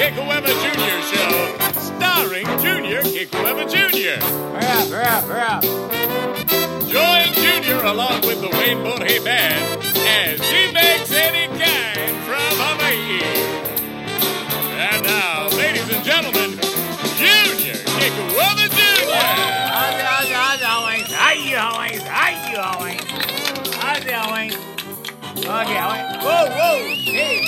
Kekuewa Jr. Show, starring Junior Kekuewa Jr. Hurry up. Join Junior along with the Wayne Borje Band as he makes any kind from Hawaii. And now, ladies and gentlemen, Junior Kekuewa Jr. How's it going? Okay, whoa, hey,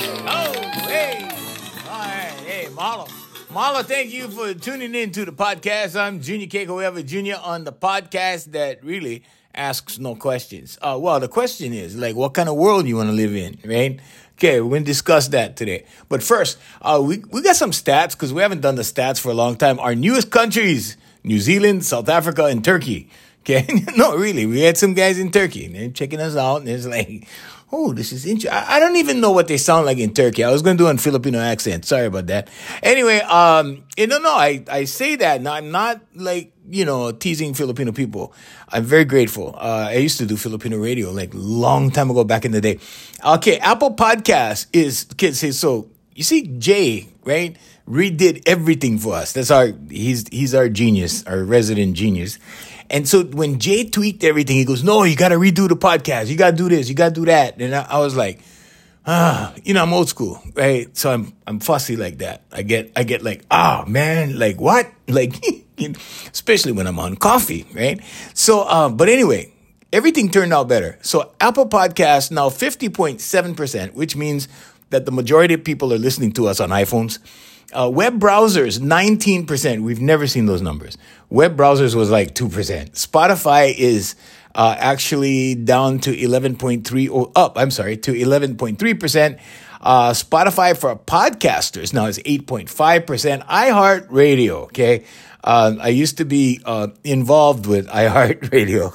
all right, hey, Marlo, thank you for tuning in to the podcast. I'm Junior Kekuewa Jr. on the podcast that really asks no questions. Well, the question is, like, what kind of world you want to live in, right? Okay, we're going to discuss that today. But first, we got some stats because we haven't done the stats for a long time. Our newest countries, New Zealand, South Africa, and Turkey. Okay, no, really, we had some guys in Turkey, and they're checking us out, and it's like, oh, this is interesting. I don't even know what they sound like in Turkey. I was going to do a Filipino accent. Sorry about that. Anyway, I say that, and I'm not like, teasing Filipino people. I'm very grateful. I used to do Filipino radio like long time ago back in the day. Okay, Apple Podcast is, kids say, so you see Jay, right? Redid everything for us. He's our genius, our resident genius. And so when Jay tweaked everything, he goes, no, you got to redo the podcast. You got to do this. You got to do that. And I was like, I'm old school, right? So I'm fussy like that. I get like, man, like what? Like, especially when I'm on coffee, right? So, but anyway, everything turned out better. So Apple Podcasts now 50.7%, which means that the majority of people are listening to us on iPhones. Web browsers, 19%. We've never seen those numbers. Web browsers was like 2%. Spotify is actually down to 11.3, to 11.3%. Spotify for podcasters now is 8.5%. iHeartRadio, okay? I used to be involved with iHeartRadio,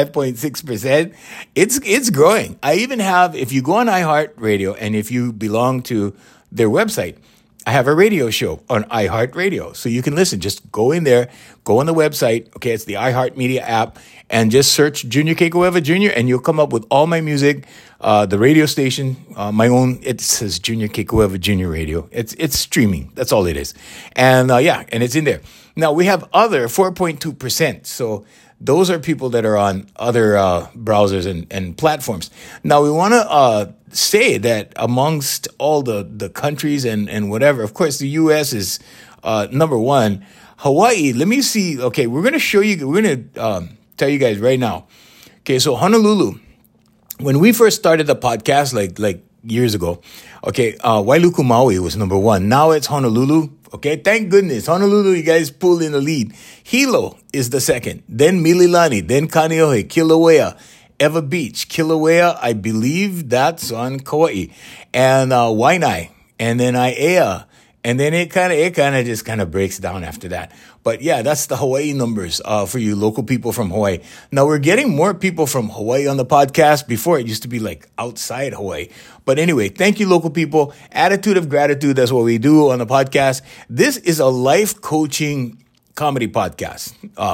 5.6%. It's growing. I even have, if you go on iHeartRadio and if you belong to their website, I have a radio show on iHeartRadio. So you can listen. Just go in there, go on the website. Okay, it's the iHeartMedia app, and just search Junior Kekuewa Jr. and you'll come up with all my music. The radio station, my own, it says Junior Kekuewa Jr. Radio. It's streaming. That's all it is. And and it's in there. Now we have other 4.2%. So those are people that are on other browsers and platforms. Now we want to say that amongst all the countries and whatever, of course, the U.S. is number one. Hawaii, let me see. Okay, we're going to show you. We're going to tell you guys right now. Okay, so Honolulu, when we first started the podcast, like years ago, okay, Wailuku Maui was number one. Now it's Honolulu. Okay, thank goodness. Honolulu, you guys pulled in the lead. Hilo is the second. Then Mililani. Then Kaneohe, Kilauea, Eva Beach. Kilauea, I believe that's on Kauai. And Waianae. And then Aiea. And then it kind of just breaks down after that. But yeah, that's the Hawaii numbers for you local people from Hawaii. Now we're getting more people from Hawaii on the podcast. Before it used to be like outside Hawaii. But anyway, thank you local people. Attitude of gratitude. That's what we do on the podcast. This is a life coaching comedy podcast.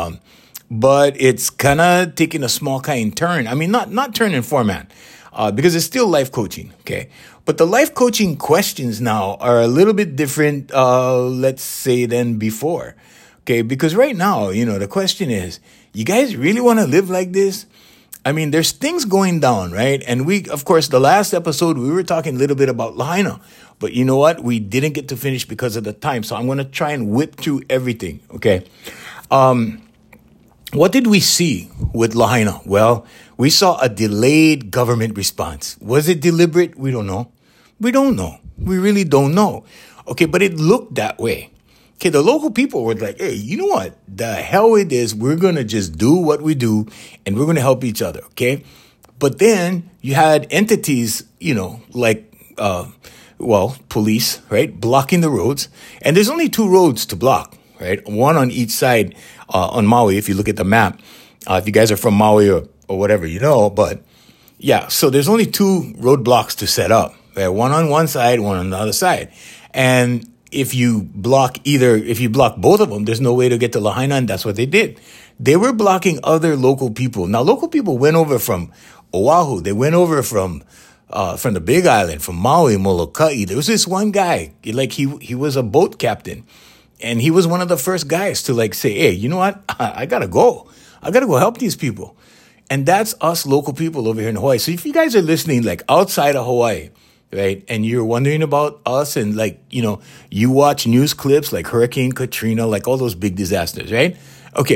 But it's kind of taking a small kind turn. I mean, not turn in format, because it's still life coaching. Okay. But the life coaching questions now are a little bit different, let's say, than before. Okay, because right now, the question is, you guys really want to live like this? I mean, there's things going down, right? And of course, the last episode, we were talking a little bit about Lahaina. But you know what? We didn't get to finish because of the time. So I'm going to try and whip through everything, okay? What did we see with Lahaina? Well, we saw a delayed government response. Was it deliberate? We don't know. We don't know. We really don't know. Okay, but it looked that way. Okay, the local people were like, hey, you know what? The hell it is. We're going to just do what we do, and we're going to help each other, okay? But then you had entities, like, police, right, blocking the roads. And there's only 2 roads to block, right? One on each side on Maui, if you look at the map. If you guys are from Maui or whatever, but yeah, so there's only 2 roadblocks to set up. Right? One on one side, one on the other side. And if you block both of them, there's no way to get to Lahaina, and that's what they did. They were blocking other local people. Now, local people went over from Oahu. They went over from from the Big Island, from Maui, Molokai. There was this one guy, like he was a boat captain, and he was one of the first guys to like say, hey, you know what? I gotta go. I gotta go help these people. And that's us local people over here in Hawaii. So if you guys are listening like outside of Hawaii, right, and you're wondering about us and like, you know, you watch news clips like Hurricane Katrina, like all those big disasters, right? Okay,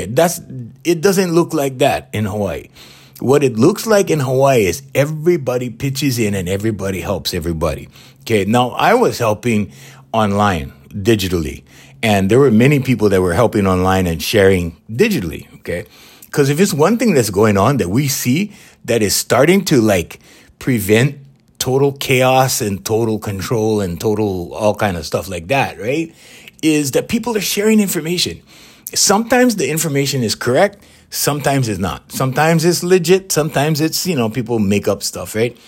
it doesn't look like that in Hawaii. What it looks like in Hawaii is everybody pitches in and everybody helps everybody. Okay, now I was helping online, digitally, and there were many people that were helping online and sharing digitally, okay? Because if it's one thing that's going on that we see that is starting to like prevent total chaos and total control and total all kind of stuff like that, right? Is that people are sharing information. Sometimes the information is correct. Sometimes it's not. Sometimes it's legit. Sometimes it's, you know, people make up stuff, right?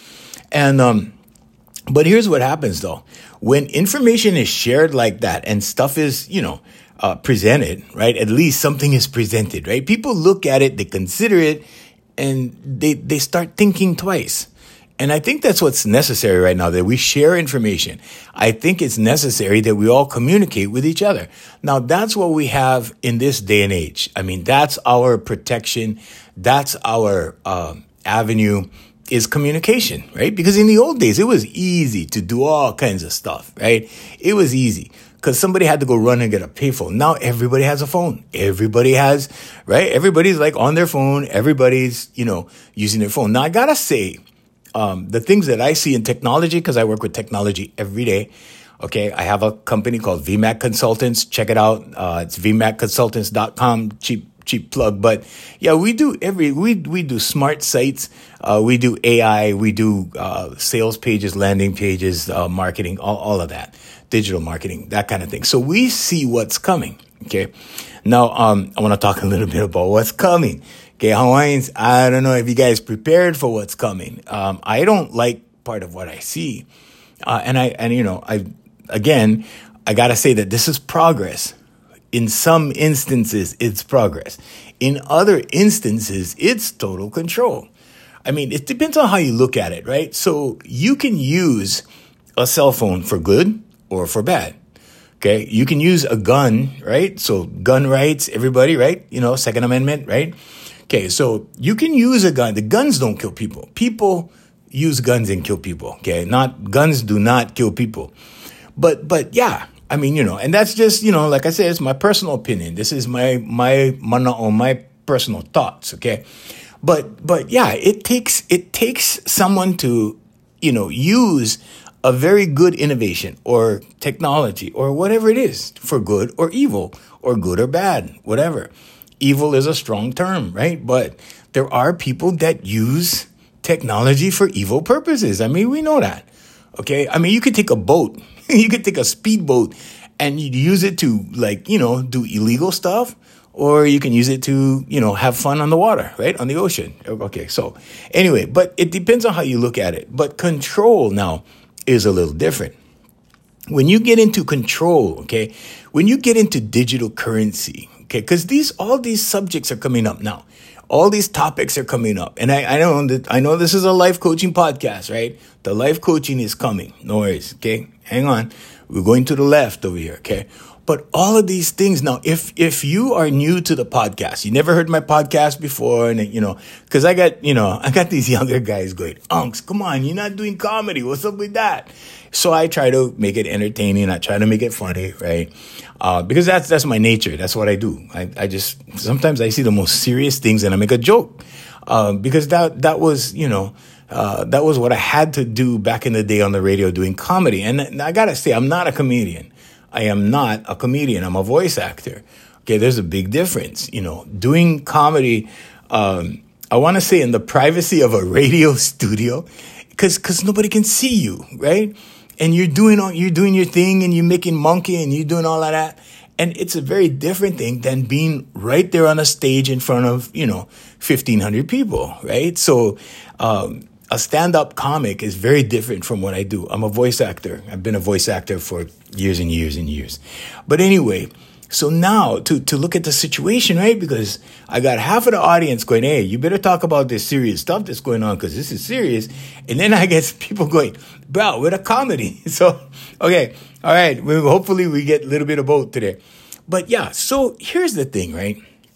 And, but here's what happens though. When information is shared like that and stuff is, you know, presented, right? At least something is presented, right? People look at it, they consider it, and they start thinking twice. And I think that's what's necessary right now, that we share information. I think it's necessary that we all communicate with each other. Now, that's what we have in this day and age. I mean, that's our protection. That's our avenue, is communication, right? Because in the old days, it was easy to do all kinds of stuff, right? It was easy because somebody had to go run and get a payphone. Now everybody has a phone. Everybody has, right? Everybody's like on their phone. Everybody's, you know, using their phone. Now, I gotta say, the things that I see in technology, because I work with technology every day. Okay. I have a company called VMAC Consultants. Check it out. It's vmacconsultants.com. Cheap plug. But yeah, we do we do smart sites. We do AI. We do, sales pages, landing pages, marketing, all of that, digital marketing, that kind of thing. So we see what's coming. Okay. Now, I want to talk a little bit about what's coming. Okay, Hawaiians, I don't know if you guys prepared for what's coming. I don't like part of what I see. I gotta say that this is progress. In some instances, it's progress. In other instances, it's total control. I mean, it depends on how you look at it, right? So you can use a cell phone for good or for bad. Okay, you can use a gun, right? So gun rights, everybody, right? You know, Second Amendment, right? Okay, so you can use a gun. The guns don't kill people. People use guns and kill people. Okay, guns do not kill people. But yeah, I mean, you know, and that's just, you know, like I said, it's my personal opinion. This is my personal thoughts. Okay, but yeah, it takes someone to, you know, use a very good innovation or technology or whatever it is for good or evil or good or bad, whatever. Evil is a strong term, right? But there are people that use technology for evil purposes. I mean, we know that. Okay. I mean, you could take a boat, you could take a speedboat and you'd use it to, like, you know, do illegal stuff, or you can use it to, you know, have fun on the water, right? On the ocean. Okay. So anyway, but it depends on how you look at it. But control now is a little different. When you get into control, okay, when you get into digital currency, okay, because all these subjects are coming up now. All these topics are coming up. And I know this is a life coaching podcast, right? The life coaching is coming. No worries, okay? Hang on. We're going to the left over here, okay? But all of these things now, if you are new to the podcast, you never heard my podcast before, and you know, because I got these younger guys going, Unks, come on, you're not doing comedy. What's up with that? So I try to make it entertaining. I try to make it funny, right? Because that's my nature. That's what I do. I just, sometimes I see the most serious things and I make a joke. Because that was, you know, that was what I had to do back in the day on the radio doing comedy. And I gotta say, I'm not a comedian. I am not a comedian. I'm a voice actor. Okay, there's a big difference. You know, doing comedy, I want to say in the privacy of a radio studio, because nobody can see you, right? And you're doing your thing and you're making monkey and you're doing all of that. And it's a very different thing than being right there on a stage in front of, you know, 1,500 people, right? So, a stand-up comic is very different from what I do. I'm a voice actor. I've been a voice actor for years and years and years. But anyway, So now to look at the situation, right? Because I got half of the audience going, hey, you better talk about this serious stuff that's going on because this is serious. And then I get people going, bro, we're a comedy. So, okay. All right. Hopefully we get a little bit of both today. But yeah, so here's the thing, right?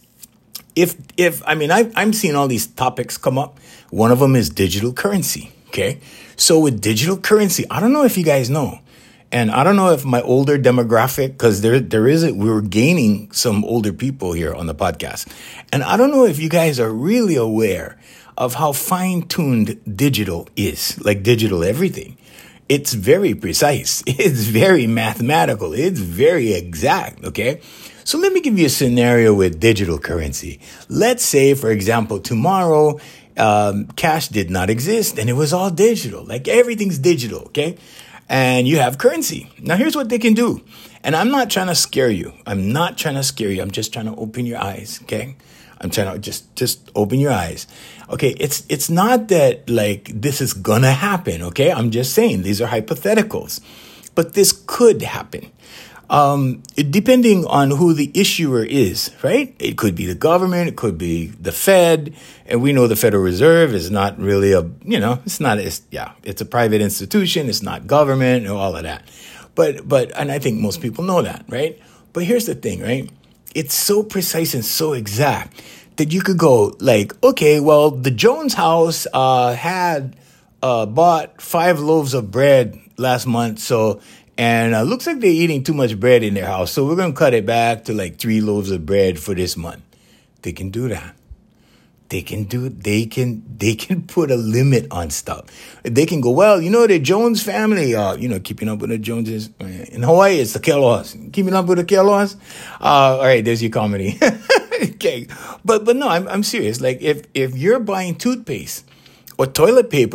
I'm seeing all these topics come up. One of them is digital currency. Okay. So with digital currency, I don't know if you guys know. And I don't know if my older demographic, because we're gaining some older people here on the podcast. And I don't know if you guys are really aware of how fine-tuned digital is, like digital everything. It's very precise. It's very mathematical. It's very exact, okay? So let me give you a scenario with digital currency. Let's say, for example, tomorrow, cash did not exist and it was all digital. Like everything's digital, okay? And you have currency. Now, here's what they can do. And I'm not trying to scare you. I'm just trying to open your eyes, okay? I'm trying to just open your eyes. Okay, it's not that, like, this is gonna happen, okay? I'm just saying these are hypotheticals. But this could happen. Depending on who the issuer is, right? It could be the government, it could be the Fed, and we know the Federal Reserve is not really it's a private institution, it's not government, and all of that. And I think most people know that, right? But here's the thing, right? It's so precise and so exact that you could go like, okay, well, the Jones house had bought 5 loaves of bread last month, and looks like they're eating too much bread in their house. So we're going to cut it back to like 3 loaves of bread for this month. They can do that. They can put a limit on stuff. They can go, well, the Jones family, keeping up with the Joneses. In Hawaii, it's the Kellogg's. Keeping up with the Kellogg's. All right, there's your comedy. Okay. But no, I'm serious. Like if you're buying toothpaste or toilet paper,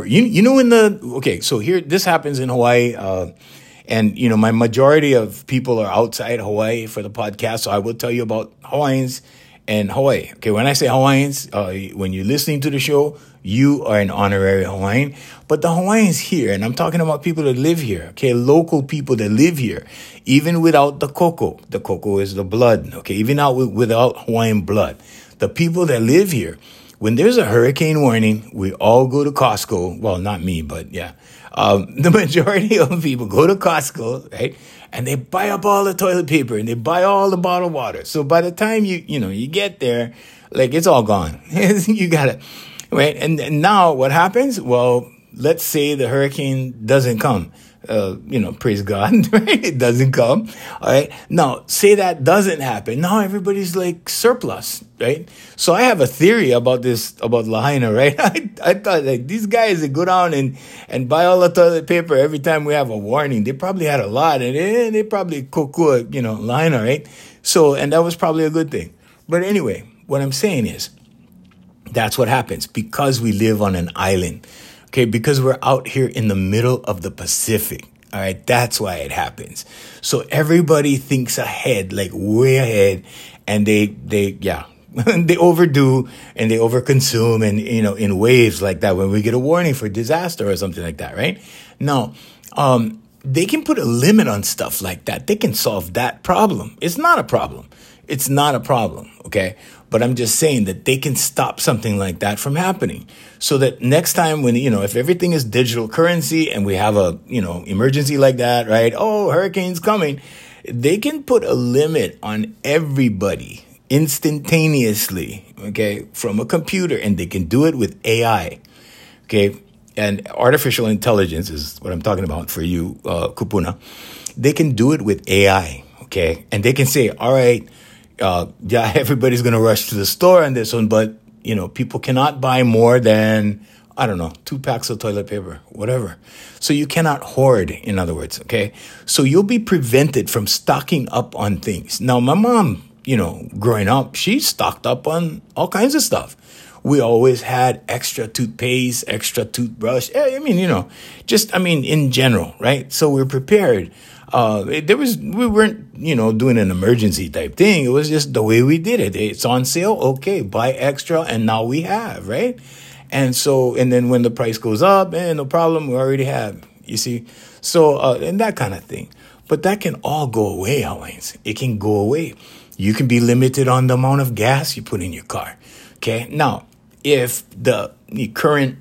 so here, this happens in Hawaii, and, my majority of people are outside Hawaii for the podcast, so I will tell you about Hawaiians and Hawaii. Okay, when I say Hawaiians, when you're listening to the show, you are an honorary Hawaiian. But the Hawaiians here, and I'm talking about people that live here, okay, local people that live here, even without the cocoa. The cocoa is the blood, okay, even without Hawaiian blood. The people that live here, when there's a hurricane warning, we all go to Costco. Well, not me, but yeah. The majority of people go to Costco, right? And they buy up all the toilet paper and they buy all the bottled water. So by the time you get there, like it's all gone. You got it, right? And now what happens? Well, let's say the hurricane doesn't come. Praise God, right? It doesn't come. All right. Now, say that doesn't happen. Now everybody's like surplus, right? So I have a theory about Lahaina, right? I thought like these guys that go down and buy all the toilet paper every time we have a warning, they probably had a lot and they probably kokua, Lahaina, right? So, and that was probably a good thing. But anyway, what I'm saying is that's what happens because we live on an island. Okay, because we're out here in the middle of the Pacific. All right, that's why it happens. So everybody thinks ahead, like way ahead, and they overdo and they overconsume and, in waves like that when we get a warning for disaster or something like that, right? Now, they can put a limit on stuff like that. They can solve that problem. It's not a problem. It's not a problem, okay? But I'm just saying that they can stop something like that from happening. So that next time when, if everything is digital currency and we have a, emergency like that, right? Oh, hurricane's coming. They can put a limit on everybody instantaneously, okay, from a computer. And they can do it with AI, okay? And artificial intelligence is what I'm talking about for you, Kupuna. They can do it with AI, okay? And they can say, all right, everybody's going to rush to the store on this one, but, people cannot buy more than, 2 packs of toilet paper, whatever. So you cannot hoard, in other words, okay? So you'll be prevented from stocking up on things. Now, my mom, growing up, she stocked up on all kinds of stuff. We always had extra toothpaste, extra toothbrush. In general, right? So we're prepared. We weren't, doing an emergency type thing. It was just the way we did it. It's on sale. Okay, buy extra. And now we have, right? And then when the price goes up, no problem. We already have, you see? So, and that kind of thing. But that can all go away, Hawaiians. It can go away. You can be limited on the amount of gas you put in your car. Okay. Now, if the current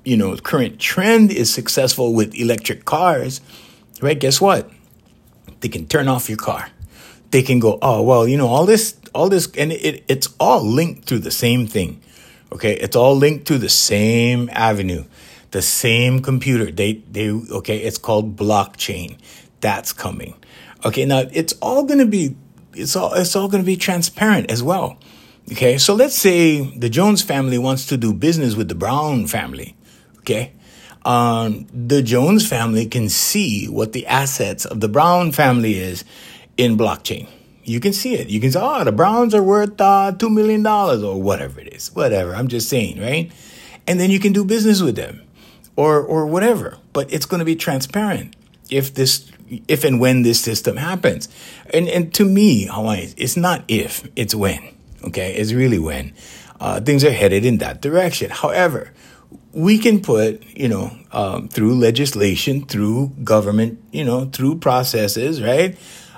trend is successful with electric cars, right? Guess what? They can turn off your car. They can go, oh, well, all this, and it's all linked through the same thing. Okay. It's all linked to the same avenue, the same computer. It's called blockchain. That's coming. Okay. Now it's all going to be transparent as well. Okay. So let's say the Jones family wants to do business with the Brown family. Okay. The Jones family can see what the assets of the Brown family is in blockchain. You can see it. You can say, oh, the Browns are worth $2 million or whatever it is. Whatever. I'm just saying, right? And then you can do business with them or whatever. But it's going to be transparent if and when this system happens. And to me, Hawaii, it's not if, it's when. Okay? It's really when. Things are headed in that direction. However, we can put, through legislation, through government, through processes, right?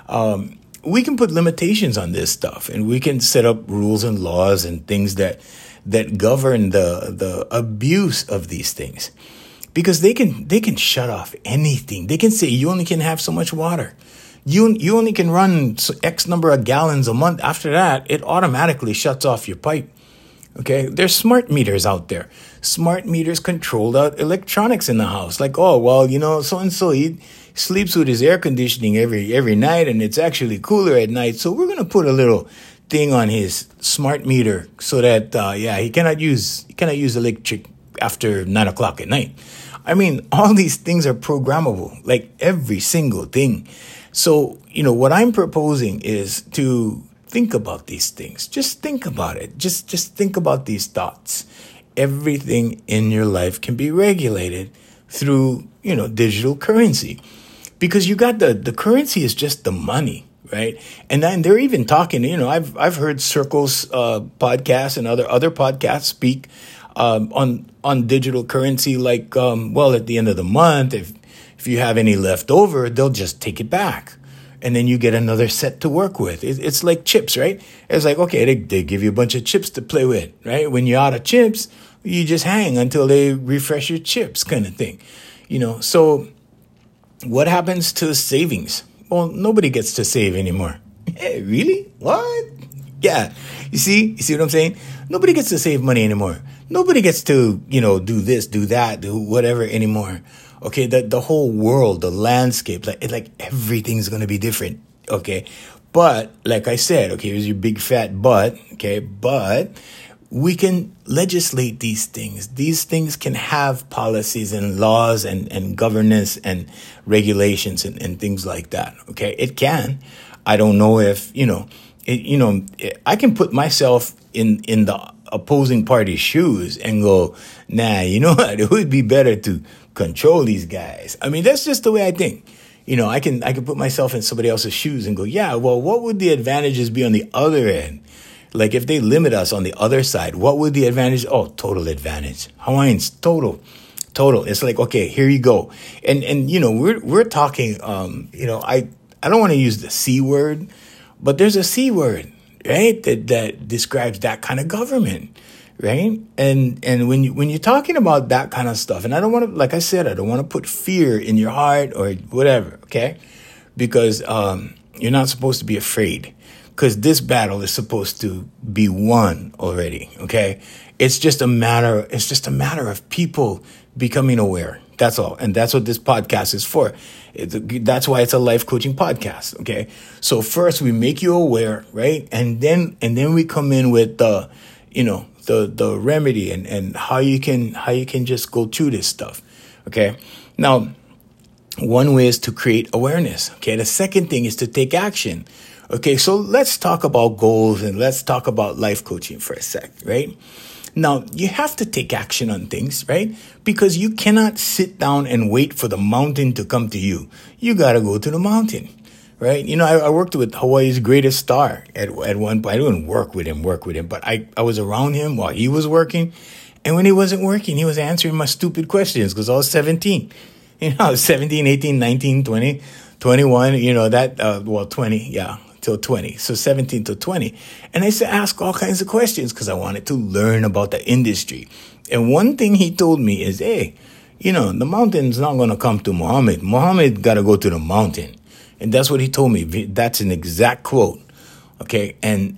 We can put limitations on this stuff, and we can set up rules and laws and things that govern the abuse of these things, because they can shut off anything. They can say you only can have so much water. You only can run X number of gallons a month. After that, it automatically shuts off your pipe. Okay, there's smart meters out there. Smart meters control the electronics in the house. Like, oh, well, so-and-so, he sleeps with his air conditioning every night, and it's actually cooler at night. So we're going to put a little thing on his smart meter so that, he cannot use electric after 9 o'clock at night. I mean, all these things are programmable, like every single thing. So, what I'm proposing is to think about these things. Just think about it. Just think about these thoughts. Everything in your life can be regulated through, digital currency, because you got the currency is just the money, right? And then they're even talking, I've heard Circle's podcasts and other podcasts speak on digital currency, like, at the end of the month, if you have any left over, they'll just take it back. And then you get another set to work with. It's like chips, right? It's like, okay, they give you a bunch of chips to play with, right? When you're out of chips, you just hang until they refresh your chips, kind of thing. So what happens to savings? Well, nobody gets to save anymore. Hey, really? What? Yeah. You see what I'm saying? Nobody gets to save money anymore. Nobody gets to, do this, do that, do whatever anymore. Okay, the whole world, the landscape, like everything's going to be different. Okay, but like I said, okay, here's your big fat but. Okay, but we can legislate these things. These things can have policies and laws and governance and regulations and things like that. Okay, it can. I don't know if I can put myself in the opposing party's shoes and go, nah, what? It would be better to control these guys. I mean, that's just the way I think. I can put myself in somebody else's shoes and go, yeah, well, what would the advantages be on the other end? Like if they limit us on the other side, what would the advantage? Oh, total advantage. Hawaiians, total. It's like, okay, here you go. And we're talking, I don't want to use the C word, but there's a C word, right? That describes that kind of government. Right. And when you're talking about that kind of stuff, and I don't want to, like I said, I don't want to put fear in your heart or whatever. OK, because you're not supposed to be afraid, because this battle is supposed to be won already. OK, it's just a matter of people becoming aware. That's all. And that's what this podcast is for. That's why it's a life coaching podcast. OK, so first we make you aware. Right. And then we come in with the remedy and how you can just go through this stuff. Okay. Now, one way is to create awareness. Okay. The second thing is to take action. Okay. So let's talk about goals and let's talk about life coaching for a sec, right? Now, you have to take action on things, right? Because you cannot sit down and wait for the mountain to come to you. You got to go to the mountain. Right. I worked with Hawaii's greatest star at one point. I didn't work with him, but I was around him while he was working. And when he wasn't working, he was answering my stupid questions because I was 17. I was 17, 18, 19, 20. 21, 20, till 20. So 17 to 20. And I used to ask all kinds of questions because I wanted to learn about the industry. And one thing he told me is, hey, the mountain's not going to come to Muhammad. Muhammad got to go to the mountain. And that's what he told me. That's an exact quote. Okay. And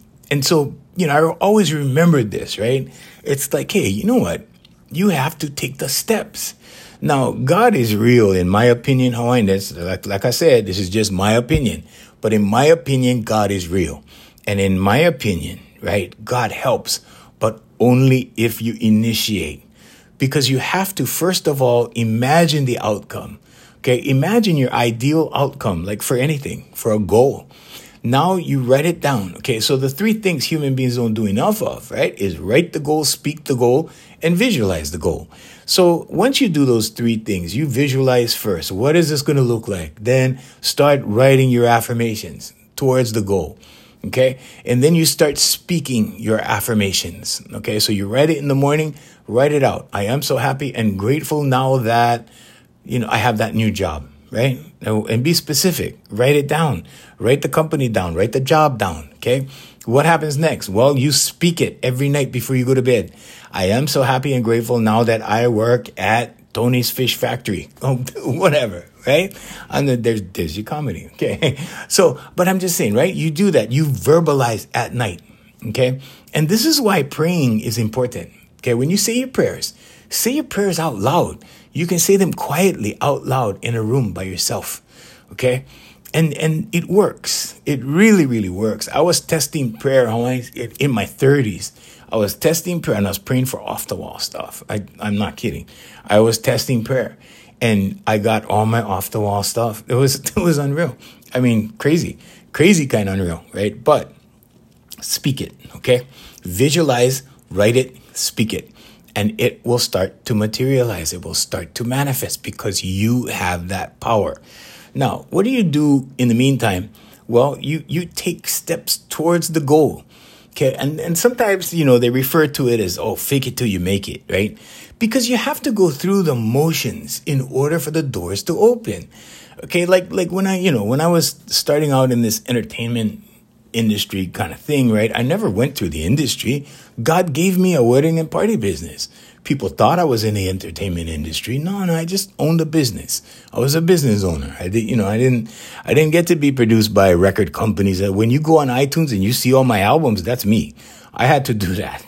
so, I always remembered this, right? It's like, hey, you know what? You have to take the steps. Now, God is real, in my opinion, Hawaiian. That's like I said, this is just my opinion. But in my opinion, God is real. And in my opinion, right, God helps, but only if you initiate. Because you have to, first of all, imagine the outcome. Okay, imagine your ideal outcome, like for anything, for a goal. Now you write it down. Okay, so the 3 things human beings don't do enough of, right, is write the goal, speak the goal, and visualize the goal. So once you do those 3 things, you visualize first. What is this going to look like? Then start writing your affirmations towards the goal. Okay, and then you start speaking your affirmations. Okay, so you write it in the morning, write it out. I am so happy and grateful now that, I have that new job. Right? And be specific. Write it down. Write the company down. Write the job down. Okay? What happens next? Well, you speak it every night before you go to bed. I am so happy and grateful now that I work at Tony's Fish Factory. Whatever. Right? And then there's your comedy. Okay? So, but I'm just saying, right? You do that. You verbalize at night. Okay? And this is why praying is important. Okay? When you say your prayers out loud. You can say them quietly out loud in a room by yourself. Okay? And it works. It really, really works. I was testing prayer in my 30s. I was testing prayer and I was praying for off-the-wall stuff. I'm not kidding. I was testing prayer and I got all my off-the-wall stuff. It was unreal. I mean, crazy kind of unreal, right? But speak it, okay? Visualize, write it, speak it. And it will start to materialize. It will start to manifest because you have that power. Now, what do you do in the meantime? Well, you take steps towards the goal. Okay. And sometimes, they refer to it as, fake it till you make it, right? Because you have to go through the motions in order for the doors to open. Okay. Like when I was starting out in this entertainment industry kind of thing, right? I never went through the industry. God gave me a wedding and party business. People thought I was in the entertainment industry. No, I just owned a business. I was a business owner. I didn't get to be produced by record companies. When you go on iTunes and you see all my albums, that's me. I had to do that.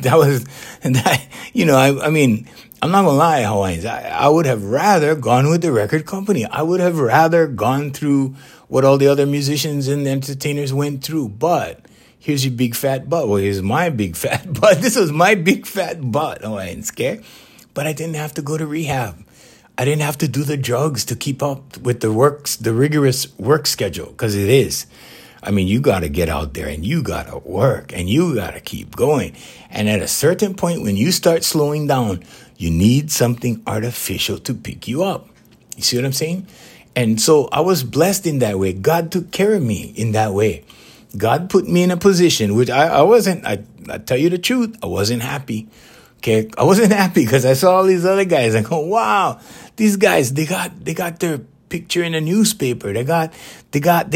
I mean, I'm not gonna lie, Hawaiians. I would have rather gone with the record company. I would have rather gone through what all the other musicians and entertainers went through. But here's your big fat butt. Well, here's my big fat butt. This was my big fat butt, Hawaiians, okay? But I didn't have to go to rehab. I didn't have to do the drugs to keep up with the rigorous work schedule, because it is. I mean, you got to get out there and you got to work and you got to keep going. And at a certain point, when you start slowing down, you need something artificial to pick you up. You see what I'm saying? And so I was blessed in that way. God took care of me in that way. God put me in a position which I wasn't, I tell you the truth, I wasn't happy. Okay. I wasn't happy because I saw all these other guys and go, wow, these guys, they got their picture in a newspaper. They got this, they got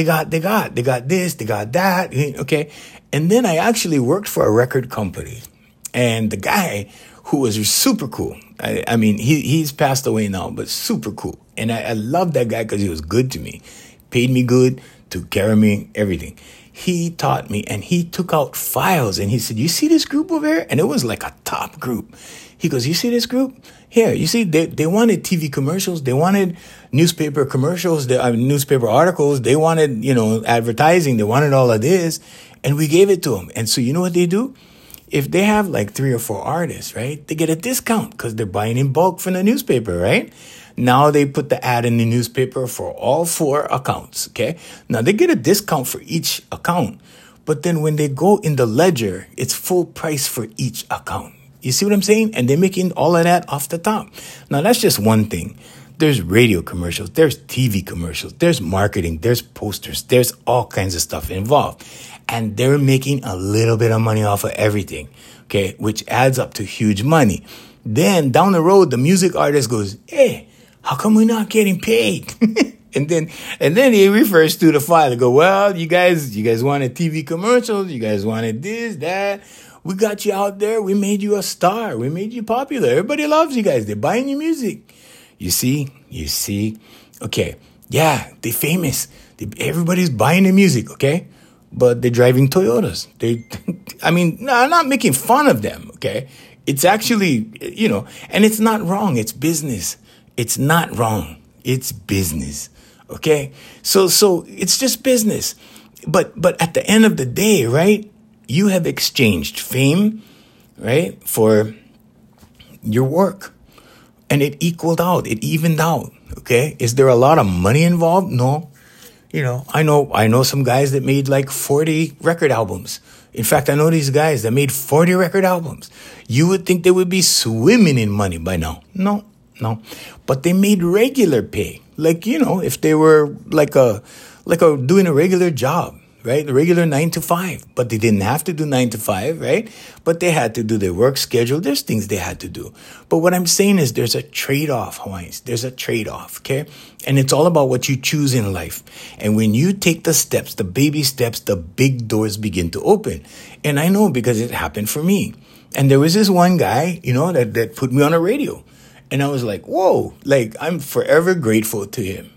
that. Okay. And then I actually worked for a record company, and the guy who was super cool. I mean, he's passed away now, but super cool. And I love that guy because he was good to me, paid me good, took care of me, everything. He taught me, and he took out files, and he said, you see this group over here? And it was like a top group. He goes, you see this group? Here, you see, they wanted TV commercials. They wanted newspaper commercials, newspaper articles. They wanted, advertising. They wanted all of this. And we gave it to them. And so you know what they do? If they have like 3 or 4 artists, right, they get a discount because they're buying in bulk from the newspaper, right? Now they put the ad in the newspaper for all 4 accounts, okay? Now they get a discount for each account, but then when they go in the ledger, it's full price for each account. You see what I'm saying? And they're making all of that off the top. Now that's just one thing. There's radio commercials, there's TV commercials, there's marketing, there's posters, there's all kinds of stuff involved. And they're making a little bit of money off of everything, okay, which adds up to huge money. Then down the road, the music artist goes, hey, how come we're not getting paid? And then he refers to the file and go, well, you guys wanted TV commercials. You guys wanted this, that. We got you out there. We made you a star. We made you popular. Everybody loves you guys. They're buying your music. You see? Okay. Yeah, they're famous. Everybody's buying their music, okay? But they're driving Toyotas. I'm not making fun of them, okay? It's actually, and it's not wrong. It's business. It's not wrong. It's business, okay? So it's just business. But at the end of the day, right, you have exchanged fame, right, for your work. And it equaled out. It evened out, okay? Is there a lot of money involved? No. I know some guys that made like 40 record albums. In fact, I know these guys that made 40 record albums. You would think they would be swimming in money by now. No. But they made regular pay. Like, if they were doing a regular job, right? A regular 9 to 5. But they didn't have to do 9 to 5, right? But they had to do their work schedule. There's things they had to do. But what I'm saying is there's a trade-off, Hawaiians. There's a trade-off, okay? And it's all about what you choose in life. And when you take the steps, the baby steps, the big doors begin to open. And I know because it happened for me. And there was this one guy, that put me on a radio. And I was like, whoa, like I'm forever grateful to him,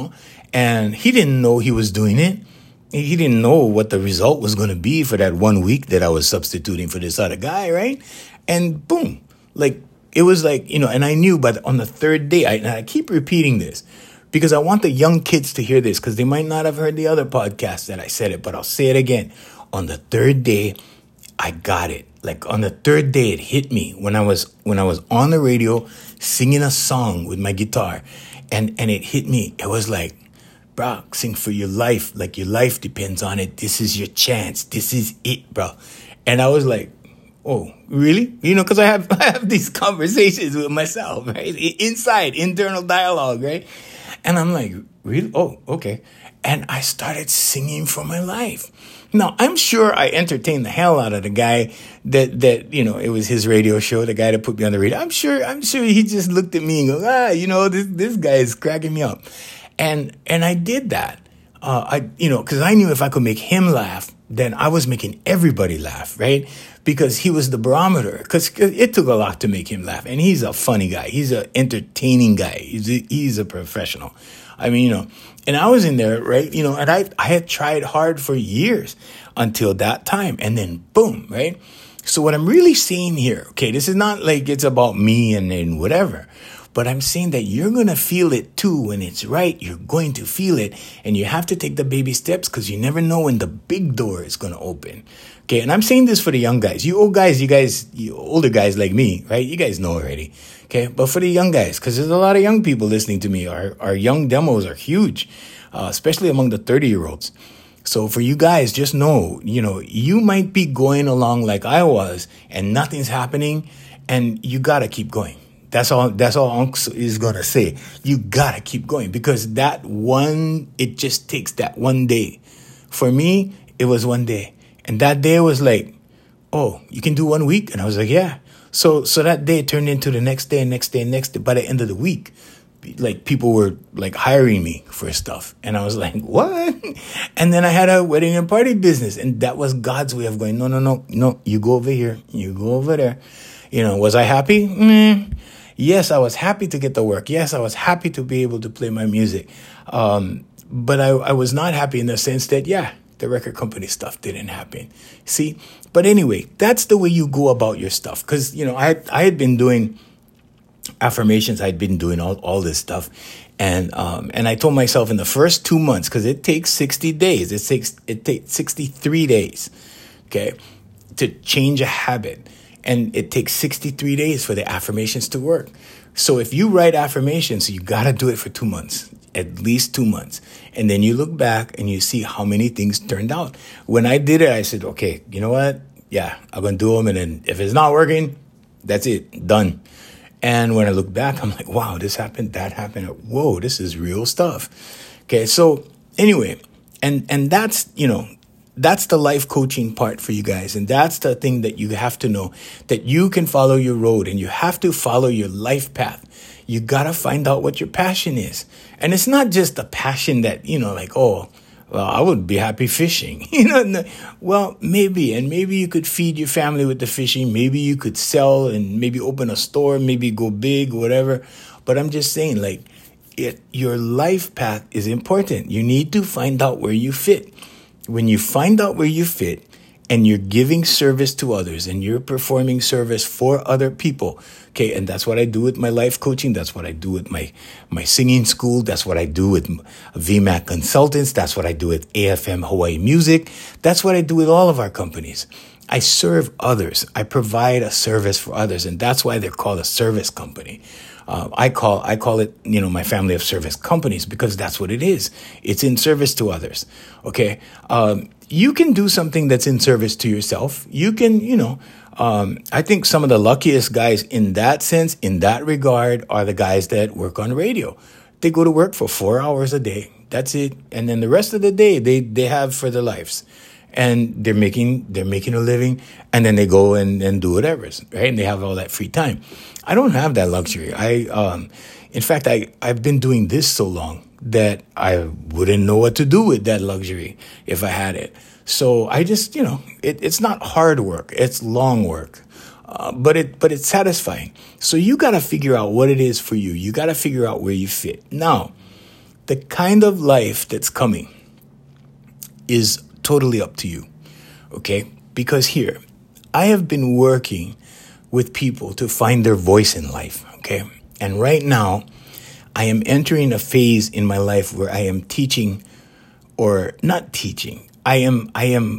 And he didn't know he was doing it. He didn't know what the result was going to be for that 1 week that I was substituting for this other guy, right? And boom, like it was like, and I knew, but on the third day, and I keep repeating this because I want the young kids to hear this because they might not have heard the other podcast that I said it, but I'll say it again. On the third day, I got it. Like on the third day, it hit me when I was on the radio singing a song with my guitar, and it hit me. It was like, bro, sing for your life. Like your life depends on it. This is your chance. This is it, bro. And I was like, oh, really? Because I have these conversations with myself, right? Inside, internal dialogue, right? And I'm like, really? Oh, okay. And I started singing for my life. Now, I'm sure I entertained the hell out of the guy that it was his radio show, the guy that put me on the radio. I'm sure he just looked at me and goes, this guy is cracking me up. And I did that. Because I knew if I could make him laugh, then I was making everybody laugh, right? Because he was the barometer. Because it took a lot to make him laugh. And he's a funny guy. He's an entertaining guy. He's a professional. And I was in there, right? And I had tried hard for years until that time. And then boom, right? So what I'm really saying here, okay, this is not like it's about me and whatever. But I'm saying that you're going to feel it too when it's right. You're going to feel it. And you have to take the baby steps because you never know when the big door is going to open. Okay, and I'm saying this for the young guys. You old guys, you older guys like me, right? You guys know already. Okay, but for the young guys, because there's a lot of young people listening to me. Our young demos are huge, especially among the 30-year-olds. So for you guys, just know, you might be going along like I was and nothing's happening and you got to keep going. That's all Unc is going to say. You got to keep going because it just takes that one day. For me, it was one day. And that day was like, oh, you can do 1 week? And I was like, yeah. So that day turned into the next day, next day, next day. By the end of the week, like people were like hiring me for stuff. And I was like, what? And then I had a wedding and party business. And that was God's way of going, no, you go over here. You go over there. Was I happy? Yes, I was happy to get the work. Yes, I was happy to be able to play my music. But I was not happy in the sense that, the record company stuff didn't happen. See? But anyway, that's the way you go about your stuff. Because, I had been doing affirmations. I'd been doing all this stuff. And I told myself in the first 2 months, because it takes 60 days. It takes 63 days, okay, to change a habit. And it takes 63 days for the affirmations to work. So if you write affirmations, you got to do it for 2 months, at least 2 months. And then you look back and you see how many things turned out. When I did it, I said, okay, you know what? Yeah, I'm going to do them. And then if it's not working, that's it, done. And when I look back, I'm like, wow, this happened, that happened. Whoa, this is real stuff. Okay, so anyway, and that's, that's the life coaching part for you guys. And that's the thing that you have to know, that you can follow your road and you have to follow your life path. You got to find out what your passion is. And it's not just a passion that, like, oh, well, I would be happy fishing. Well, maybe. And maybe you could feed your family with the fishing. Maybe you could sell and maybe open a store, maybe go big, whatever. But I'm just saying, like, your life path is important. You need to find out where you fit. When you find out where you fit, and you're giving service to others and you're performing service for other people. Okay. And that's what I do with my life coaching. That's what I do with my singing school. That's what I do with VMAC Consultants. That's what I do with AFM Hawaii Music. That's what I do with all of our companies. I serve others. I provide a service for others. And that's why they're called a service company. I call it, my family of service companies, because that's what it is. It's in service to others. Okay. You can do something that's in service to yourself. You can, I think some of the luckiest guys in that sense, in that regard, are the guys that work on radio. They go to work for 4 hours a day. That's it. And then the rest of the day they have for their lives. And they're making a living, and then they go and do whatever, right? And they have all that free time. I don't have that luxury. In fact, I've been doing this so long that I wouldn't know what to do with that luxury if I had it. So I just, it's not hard work. It's long work. But it's satisfying. So you got to figure out what it is for you. You got to figure out where you fit. Now, the kind of life that's coming is totally up to you. Okay? Because here, I have been working with people to find their voice in life. Okay? And right now, I am entering a phase in my life where I am teaching, or not teaching. I am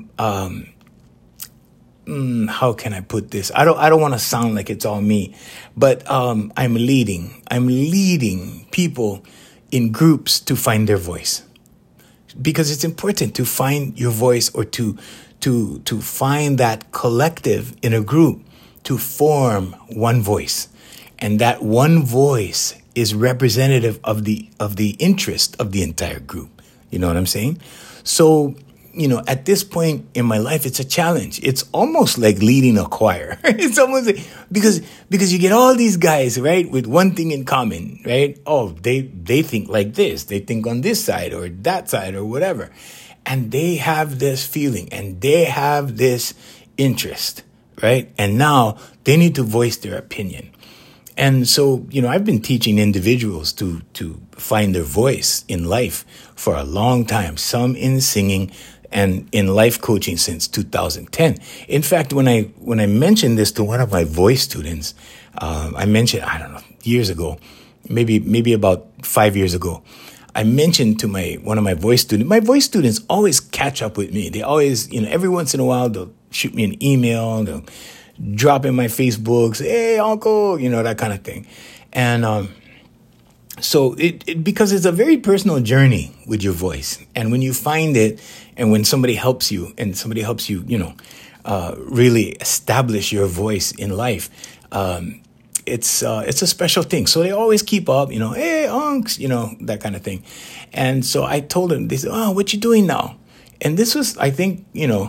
how can I put this? I don't want to sound like it's all me, but I'm leading people in groups to find their voice, because it's important to find your voice, or to find that collective in a group, to form one voice. And that one voice is representative of the interest of the entire group. You know what I'm saying? So, at this point in my life, it's a challenge. It's almost like leading a choir. It's almost like, because you get all these guys, right, with one thing in common, right? Oh, they think like this. They think on this side or that side or whatever. And they have this feeling and they have this interest, right? And now they need to voice their opinion. And so, I've been teaching individuals to find their voice in life for a long time, some in singing and in life coaching since 2010. In fact, when I mentioned this to one of my voice students, I mentioned, I don't know, years ago, maybe about 5 years ago, I mentioned to one of my voice students always catch up with me. They always, every once in a while, they'll shoot me an email, they'll drop in my Facebook, say, hey, uncle, that kind of thing. And so because it's a very personal journey with your voice. And when you find it, and when somebody helps you, really establish your voice in life, it's a special thing. So they always keep up, hey, unks, that kind of thing. And so I told them, they said, oh, what you doing now? And this was, I think,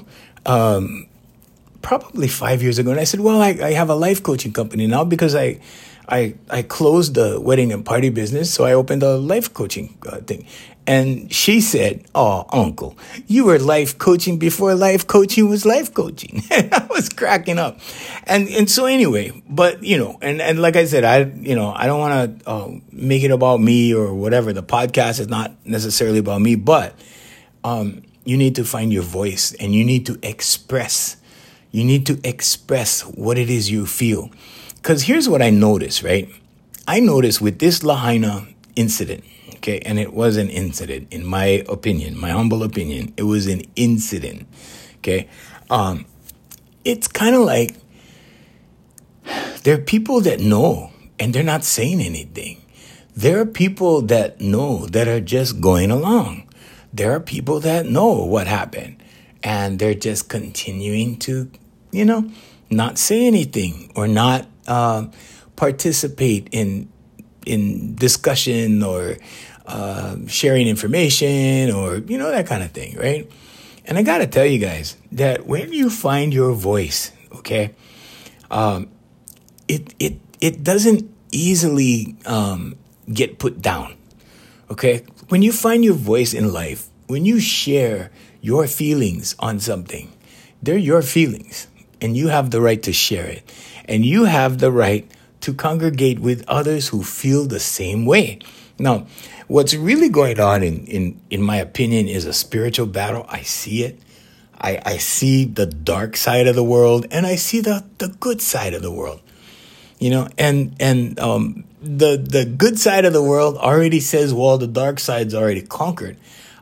probably 5 years ago. And I said, well, I have a life coaching company now because I closed the wedding and party business. So I opened a life coaching thing. And she said, oh, uncle, you were life coaching before life coaching was life coaching. And I was cracking up. And so anyway, but, and like I said, I don't want to make it about me or whatever. The podcast is not necessarily about me, but you need to find your voice and you need to express. You need to express what it is you feel. Because here's what I noticed, right? I noticed with this Lahaina incident, okay, and it was an incident, in my opinion, my humble opinion, it was an incident, okay? It's kind of like there are people that know and they're not saying anything. There are people that know that are just going along. There are people that know what happened and they're just continuing to, not say anything or not participate in discussion or sharing information or, that kind of thing, right? And I got to tell you guys that when you find your voice, okay, it doesn't easily get put down. Okay? When you find your voice in life, when you share your feelings on something, they're your feelings, and you have the right to share it. And you have the right to congregate with others who feel the same way. Now, what's really going on in my opinion is a spiritual battle. I see it. I see the dark side of the world, and I see the good side of the world. And the good side of the world already says, well, the dark side's already conquered.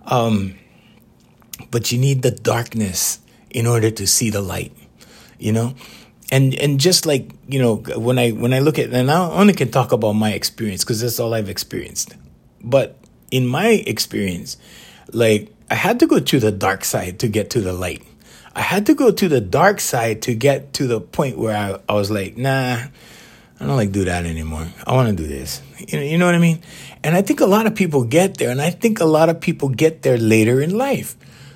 But you need the darkness in order to see the light, And just like, when I look at, and I only can talk about my experience because that's all I've experienced. But in my experience, like, I had to go to the dark side to get to the light. I had to go to the dark side to get to the point where I was like, nah, I don't like do that anymore. I want to do this. You know what I mean? And I think a lot of people get there, and I think a lot of people get there later in life.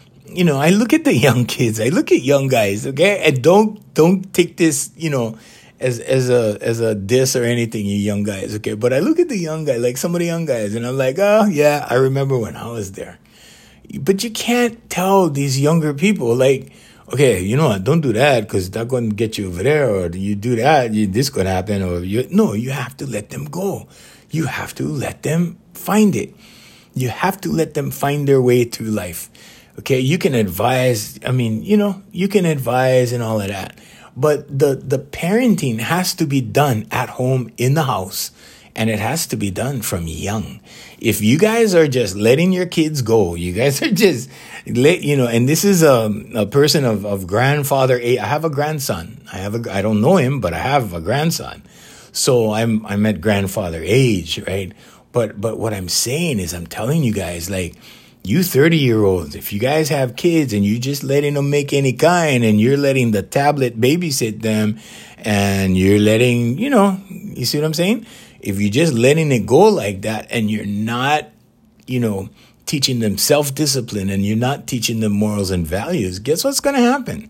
I look at the young kids. I look at young guys, okay? And don't take this, as a diss or anything, you young guys, okay? But I look at the young guy, like some of the young guys, and I'm like, oh, yeah, I remember when I was there. But you can't tell these younger people, like, okay, you know what, don't do that because that's going to get you over there, or you do that, this could happen, or no, you have to let them go. You have to let them find it. You have to let them find their way through life. Okay, you can advise, you can advise and all of that. But the parenting has to be done at home in the house, and it has to be done from young. If you guys are just letting your kids go, you guys are just, and this is a person of grandfather age. I have a grandson. I don't know him, but I have a grandson. So I'm at grandfather age, right? But what I'm saying is I'm telling you guys, like, you 30-year-olds, if you guys have kids and you just letting them make any kind, and you're letting the tablet babysit them, and you're letting, you see what I'm saying? If you're just letting it go like that, and you're not, teaching them self-discipline, and you're not teaching them morals and values, guess what's going to happen?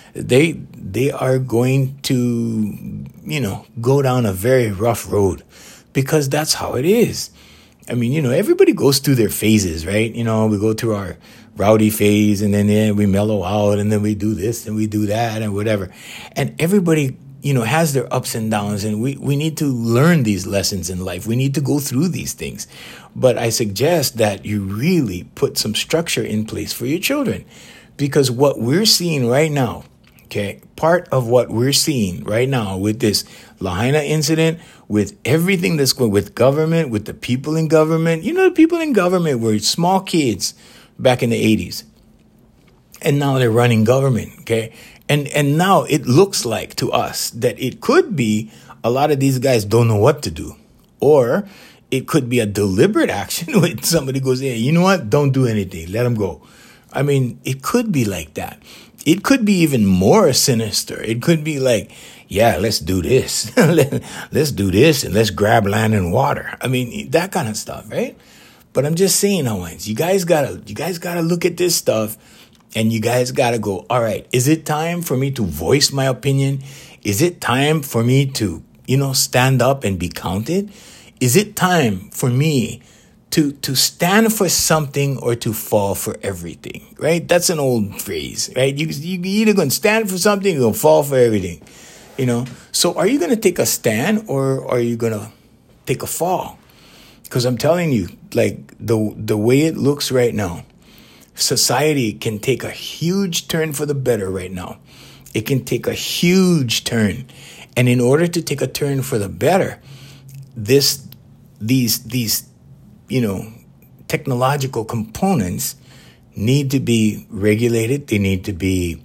They are going to, go down a very rough road, because that's how it is. Everybody goes through their phases, right? We go through our rowdy phase, and then we mellow out, and then we do this and we do that and whatever. And everybody, has their ups and downs, and we need to learn these lessons in life. We need to go through these things. But I suggest that you really put some structure in place for your children, because what we're seeing right now, okay, part of what we're seeing right now with this Lahaina incident, with everything that's going with government, with the people in government, the people in government were small kids back in the 80s. And now they're running government, okay? And now it looks like to us that it could be a lot of these guys don't know what to do. Or it could be a deliberate action when somebody goes, hey, you know what? Don't do anything. Let them go. It could be like that. It could be even more sinister. It could be like, yeah, let's do this. Let's do this, and let's grab land and water. That kind of stuff, right? But I'm just saying, Hawaiians, you guys gotta look at this stuff, and you guys gotta go, all right, is it time for me to voice my opinion? Is it time for me to, stand up and be counted? Is it time for me to stand for something or to fall for everything, right? That's an old phrase, right? You either going to stand for something or you're going to fall for everything, So are you going to take a stand, or are you going to take a fall? Because I'm telling you, like, the way it looks right now, society can take a huge turn for the better right now. It can take a huge turn. And in order to take a turn for the better, these technological components need to be regulated. They need to be,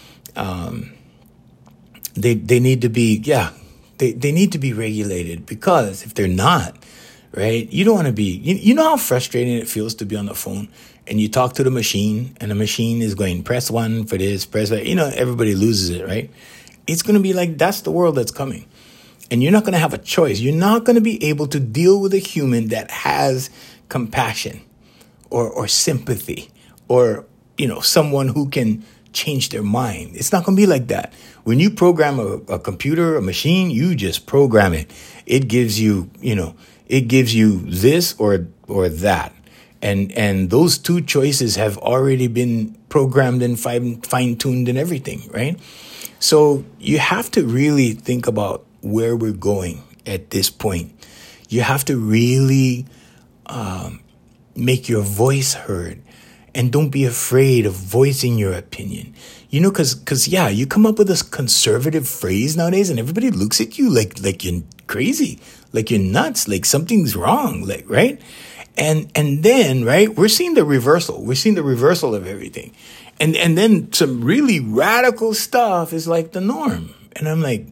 they need to be regulated, because if they're not, right, you don't want to be, you know how frustrating it feels to be on the phone and you talk to the machine and the machine is going, press 1 for this, press that, everybody loses it, right? It's going to be like, that's the world that's coming. And you're not going to have a choice. You're not going to be able to deal with a human that has compassion or sympathy, or, someone who can change their mind. It's not going to be like that. When you program a computer, a machine, you just program it. It gives you, it gives you this or that. And those two choices have already been programmed and fine-tuned and everything, right? So you have to really think about where we're going at this point. You have to really make your voice heard. And don't be afraid of voicing your opinion. Because you come up with this conservative phrase nowadays and everybody looks at you like you're crazy, like you're nuts, like something's wrong, like, right? And then, right, we're seeing the reversal. We're seeing the reversal of everything. And then some really radical stuff is like the norm. And I'm like,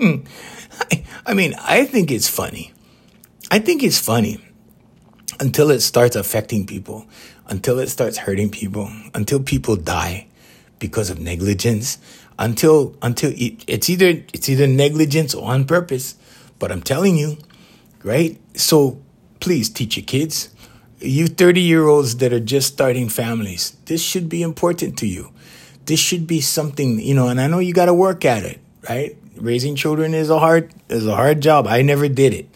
I think it's funny. I think it's funny until it starts affecting people, until it starts hurting people, until people die because of negligence, until it's either negligence or on purpose. But I'm telling you, right? So please teach your kids. You 30-year-olds that are just starting families, this should be important to you. This should be something, and I know you got to work at it, right? Raising children is a hard job. I never did it.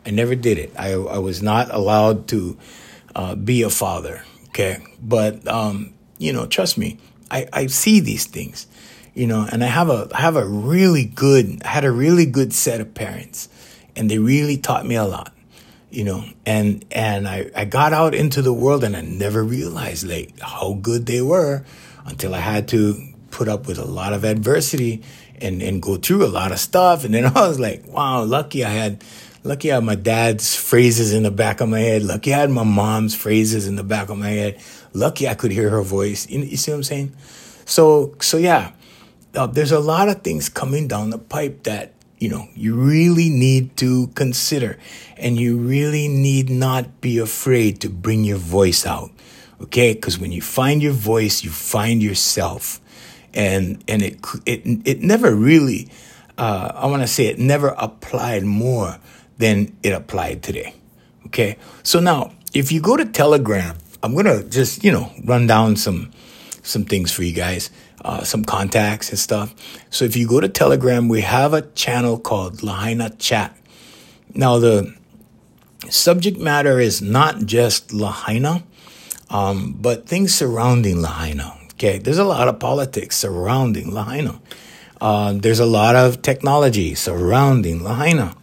I was not allowed to be a father, okay? But, trust me, I see these things, and I had a really good set of parents, and they really taught me a lot. And I got out into the world and I never realized like how good they were until I had to put up with a lot of adversity and go through a lot of stuff. And then I was like, wow, lucky I had my dad's phrases in the back of my head. Lucky I had my mom's phrases in the back of my head. Lucky I could hear her voice. You see what I'm saying? So yeah, there's a lot of things coming down the pipe that, you really need to consider, and you really need not be afraid to bring your voice out. Okay. Cause when you find your voice, you find yourself, and it never really, I want to say it never applied more than it applied today. Okay. So now if you go to Telegram, I'm going to just, run down some things for you guys. Some contacts and stuff. So if you go to Telegram, we have a channel called Lahaina Chat. Now, the subject matter is not just Lahaina, but things surrounding Lahaina. Okay, there's a lot of politics surrounding Lahaina. There's a lot of technology surrounding Lahaina.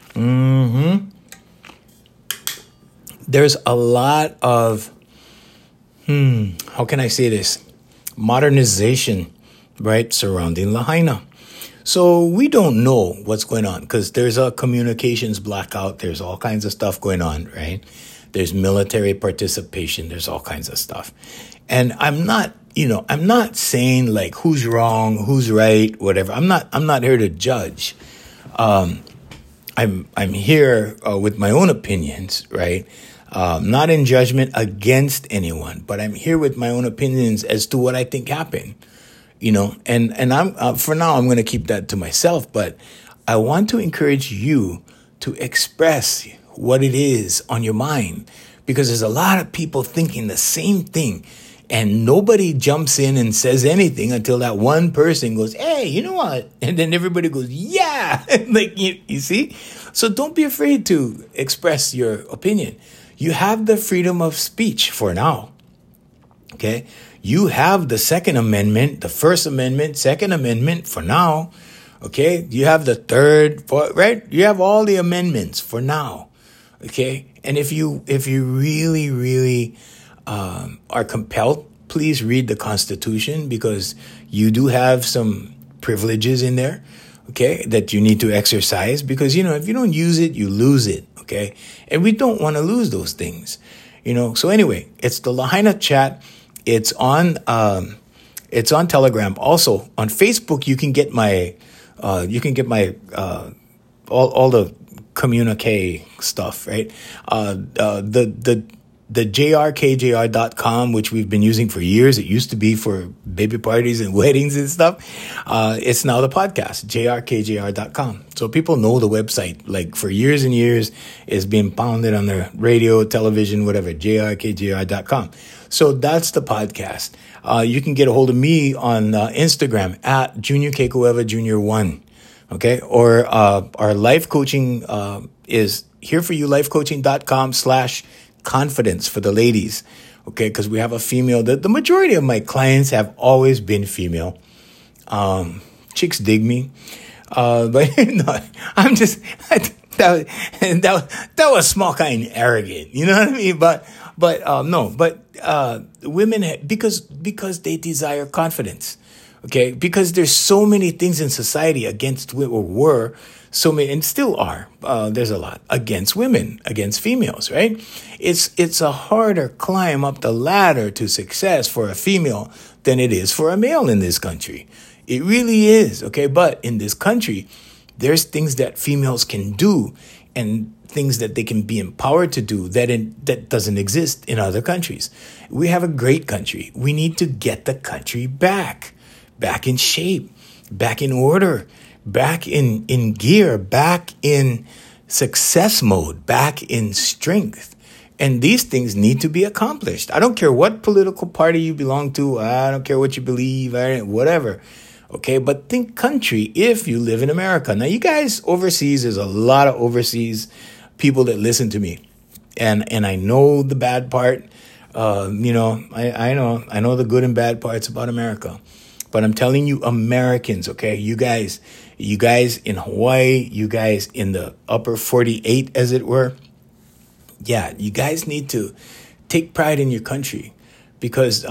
There's a lot of, how can I say this? Modernization, right, surrounding Lahaina. So we don't know what's going on because there's a communications blackout. There's all kinds of stuff going on, right? There's military participation. There's all kinds of stuff. And I'm not saying like who's wrong, who's right, whatever. I'm not here to judge. I'm here with my own opinions, right? Not in judgment against anyone, but I'm here with my own opinions as to what I think happened, and I'm, for now, I'm going to keep that to myself, but I want to encourage you to express what it is on your mind, because there's a lot of people thinking the same thing, and nobody jumps in and says anything until that one person goes, hey, you know what? And then everybody goes, yeah, like, you see? So don't be afraid to express your opinion. You have the freedom of speech for now, okay? You have the Second Amendment, the First Amendment, Second Amendment for now, okay? You have the third, right? You have all the amendments for now, okay? And if you really, really are compelled, please read the Constitution, because you do have some privileges in there, okay, that you need to exercise, because, if you don't use it, you lose it. Okay. And we don't want to lose those things, So anyway, it's the Lahaina Chat. It's on Telegram. Also on Facebook, you can get my all the communique stuff, right? The the jrkjr.com, which we've been using for years. It used to be for baby parties and weddings and stuff. It's now the podcast, jrkjr.com. So people know the website. Like for years and years, it's been pounded on the radio, television, whatever, jrkjr.com. So that's the podcast. You can get a hold of me on Instagram at Junior Kekoeva Junior 1. Okay. Or our life coaching is hereforyouLifeCoaching.com/confidence for the ladies. Okay. Because we have a female. The majority of my clients have always been female. Chicks dig me. But no, I'm just, that was small kind and arrogant. You know what I mean? But women, because they desire confidence. Okay. Because there's so many things in society against, or were so many, and still are, there's a lot against women, against females, right? It's a harder climb up the ladder to success for a female than it is for a male in this country. It really is. Okay. But in this country, there's things that females can do and things that they can be empowered to do that doesn't exist in other countries. We have a great country. We need to get the country back in shape, back in order, back in gear, back in success mode, back in strength. And these things need to be accomplished. I don't care what political party you belong to. I don't care what you believe, whatever. Okay, but think country if you live in America. Now, you guys overseas, there's a lot of overseas people that listen to me. And I know the bad part. I know the good and bad parts about America. But I'm telling you, Americans, okay, you guys in Hawaii, you guys in the upper 48, as it were. Yeah, you guys need to take pride in your country because,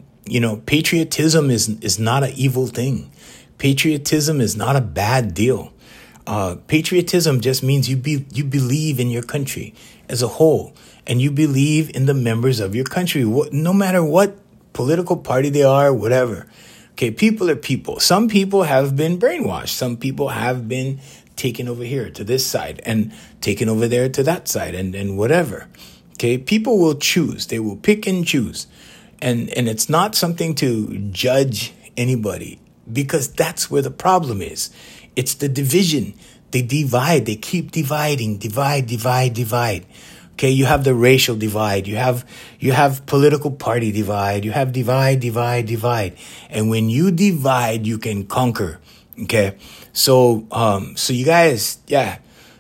patriotism is not an evil thing. Patriotism is not a bad deal. Patriotism just means you believe in your country as a whole, and you believe in the members of your country, no matter what political party they are, whatever. Okay, people are people. Some people have been brainwashed. Some people have been taken over here to this side and taken over there to that side and whatever. Okay, people will choose. They will pick and choose. And it's not something to judge anybody because that's where the problem is. It's the division. They divide. They keep dividing. Divide. Okay, you have the racial divide. You have political party divide. You have divide. And when you divide, you can conquer. Okay, so you guys, yeah,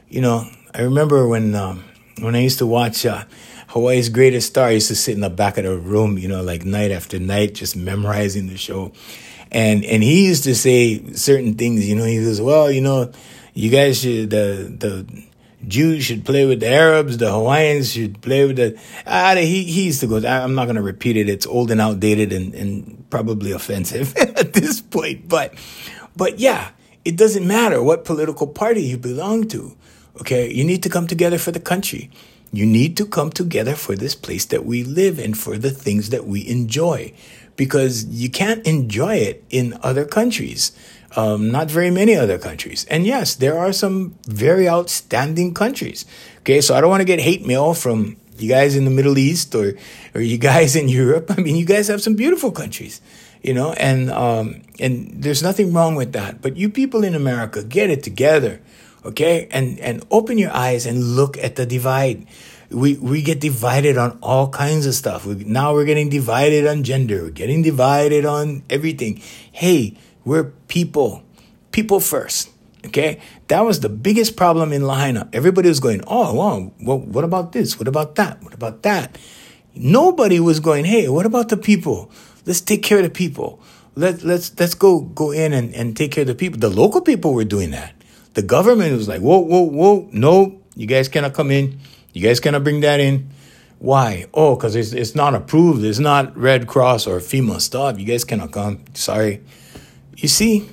I remember when I used to watch Hawaii's Greatest Star. I used to sit in the back of the room, like night after night, just memorizing the show. And he used to say certain things. He goes, well, you guys should the Jews should play with the Arabs. The Hawaiians should play with the... He used to go... I'm not going to repeat it. It's old and outdated and probably offensive at this point. But yeah, it doesn't matter what political party you belong to. Okay? You need to come together for the country. You need to come together for this place that we live and for the things that we enjoy. Because you can't enjoy it in other countries. Not very many other countries. And yes, there are some very outstanding countries. Okay, so I don't want to get hate mail from you guys in the Middle East or you guys in Europe. I mean, you guys have some beautiful countries, and there's nothing wrong with that. But you people in America, get it together, okay? And open your eyes and look at the divide. We get divided on all kinds of stuff. Now we're getting divided on gender. We're getting divided on everything. Hey, we're people first. Okay. That was the biggest problem in Lahaina. Everybody was going, oh, wow, well, what about this? What about that? What about that? Nobody was going, hey, what about the people? Let's take care of the people. Let's go in and take care of the people. The local people were doing that. The government was like, whoa, no, you guys cannot come in. You guys cannot bring that in. Why? Oh, because it's not approved. It's not Red Cross or FEMA stuff. You guys cannot come. Sorry. You see,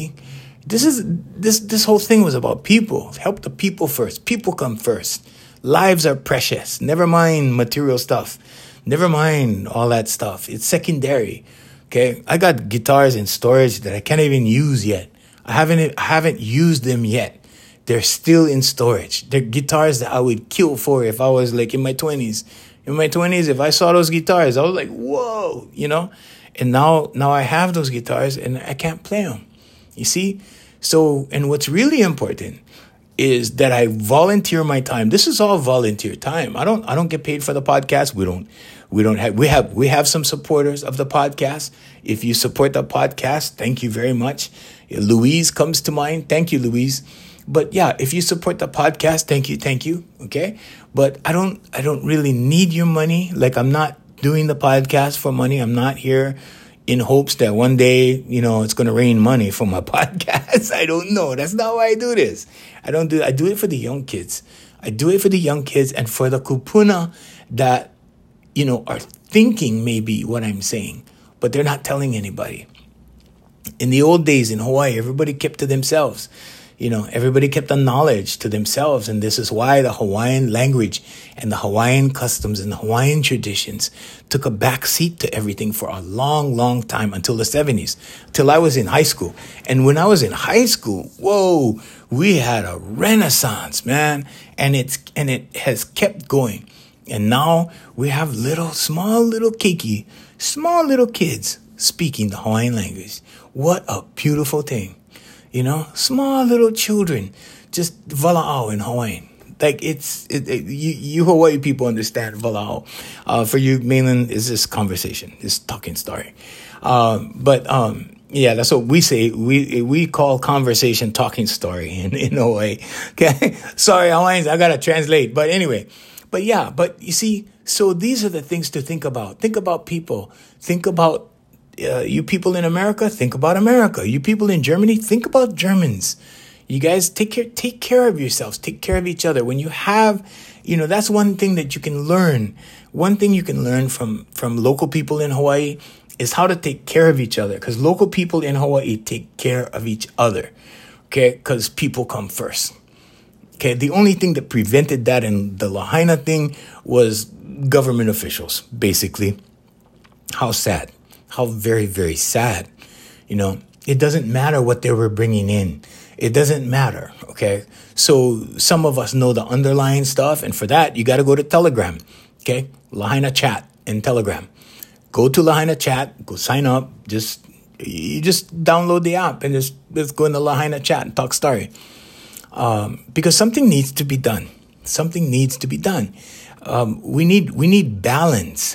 this whole thing was about people. Help the people first. People come first. Lives are precious. Never mind material stuff. Never mind all that stuff. It's secondary. Okay. I got guitars in storage that I can't even use yet. I haven't used them yet. They're still in storage. They're guitars that I would kill for if I was like in my 20s. In my 20s, if I saw those guitars, I was like, whoa, you know? And now I have those guitars and I can't play them. You see? So, and what's really important is that I volunteer my time. This is all volunteer time. I don't get paid for the podcast. We have some supporters of the podcast. If you support the podcast, thank you very much. Louise comes to mind. Thank you, Louise. But yeah, if you support the podcast, thank you. Okay. But I don't really need your money. Like, I'm not doing the podcast for money. I'm not here in hopes that one day, you know, it's going to rain money for my podcast. I don't know. That's not why I do this. I do it for the young kids. I do it for the young kids and for the kupuna that, you know, are thinking maybe what I'm saying, but they're not telling anybody. In the old days in Hawaii, everybody kept to themselves. You know, everybody kept the knowledge to themselves. And this is why the Hawaiian language and the Hawaiian customs and the Hawaiian traditions took a back seat to everything for a long, long time until the 70s, till I was in high school. And when I was in high school, whoa, we had a renaissance, man. And it has kept going. And now we have small little kids speaking the Hawaiian language. What a beautiful thing. You know, small little children, just vala'au in Hawaiian. Like you Hawaii people understand vala'au. For you mainland, is this conversation, this talking story. Yeah, that's what we say. We call conversation talking story in Hawaii. Okay, sorry Hawaiians, I gotta translate. But anyway, but you see, so these are the things to think about. Think about people. Think about. You people in America, think about America. You people in Germany, think about Germans. You guys take care of yourselves. Take care of each other. When you have, you know, that's one thing that you can learn. One thing you can learn from local people in Hawaii is how to take care of each other. Because local people in Hawaii take care of each other. Okay, because people come first. Okay, the only thing that prevented that in the Lahaina thing was government officials, basically. How sad. How very, very sad. You know, it doesn't matter what they were bringing in. It doesn't matter, okay? So some of us know the underlying stuff, and for that, you got to go to Telegram, okay? Lahaina Chat in Telegram. Go to Lahaina Chat, go sign up. You just download the app and just go into Lahaina Chat and talk story. Because something needs to be done. Something needs to be done. We need balance.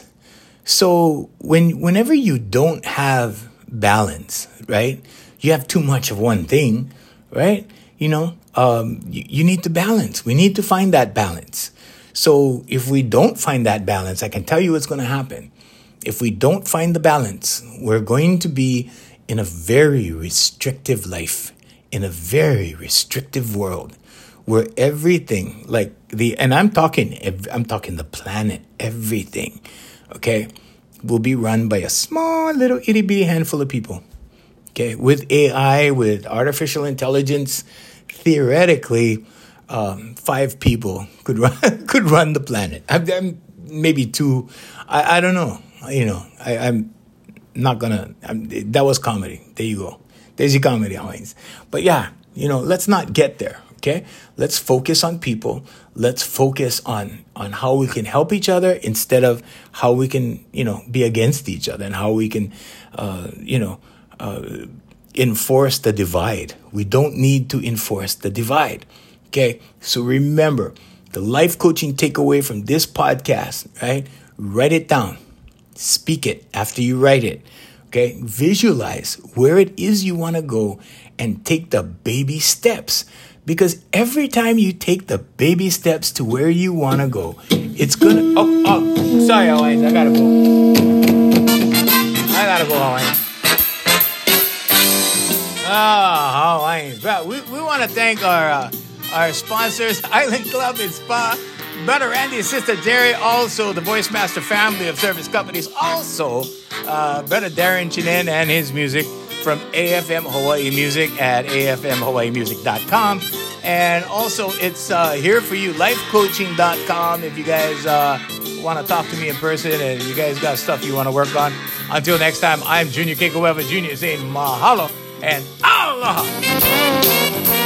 So whenever you don't have balance, right? You have too much of one thing, right? You know, you need to balance. We need to find that balance. So if we don't find that balance, I can tell you what's going to happen. If we don't find the balance, we're going to be in a very restrictive life, in a very restrictive world, where everything, and I'm talking the planet, everything, okay, will be run by a small little itty bitty handful of people. Okay, with AI, with artificial intelligence, theoretically, 5 people could run the planet. Maybe 2. I don't know. You know, I'm not gonna. That was comedy. There you go. There's your comedy, Hawaiians. But yeah, you know, let's not get there. Okay, let's focus on people. Let's focus on how we can help each other instead of how we can, you know, be against each other and how we can, enforce the divide. We don't need to enforce the divide. Okay, so remember the life coaching takeaway from this podcast. Right, write it down, speak it after you write it. Okay, visualize where it is you want to go and take the baby steps. Because every time you take the baby steps to where you want to go, it's going to... Oh, sorry, Hawaiians. I got to go, Hawaiians. Hawaiians. Well, we want to thank our sponsors, Island Club and Spa, Brother Randy and Sister Jerry, also the Voice Master family of service companies, also Brother Darren Chinen and his music from AFM Hawaii Music at afmhawaiimusic.com. And also, it's here for you, lifecoaching.com, if you guys want to talk to me in person and you guys got stuff you want to work on. Until next time, I'm Junior Keikoewa Jr. saying mahalo and aloha.